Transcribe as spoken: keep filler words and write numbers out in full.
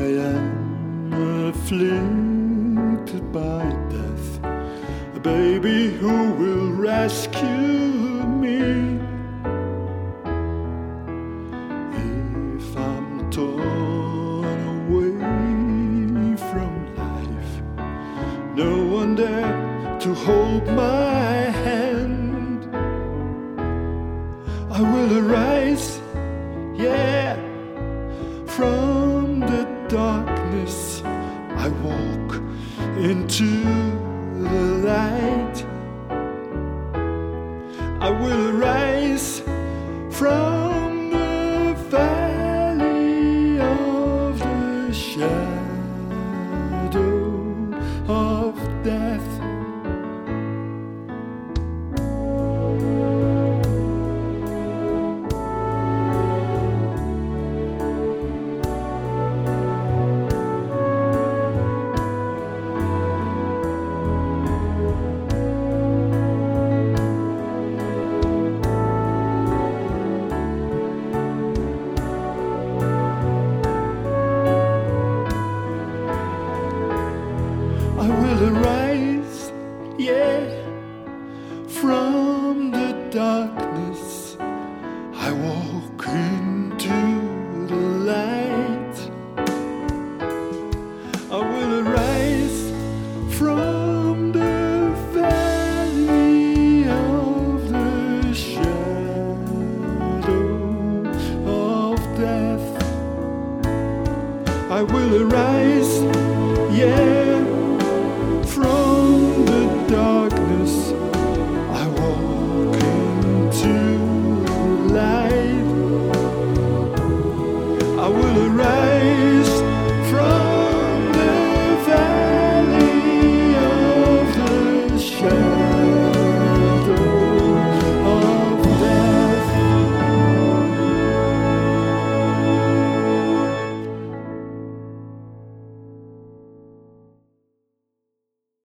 am afflicted by death, a baby who will rescue me. If I'm torn away from life, no one there to hold my hand, I will arise, yeah, from the darkness. I walk into the light. I will arise from the valley of the shadow of death. I will arise, yeah, from the darkness. I walk into the light. I will arise from the valley of the shadow of death. I will arise, yeah, from the darkness.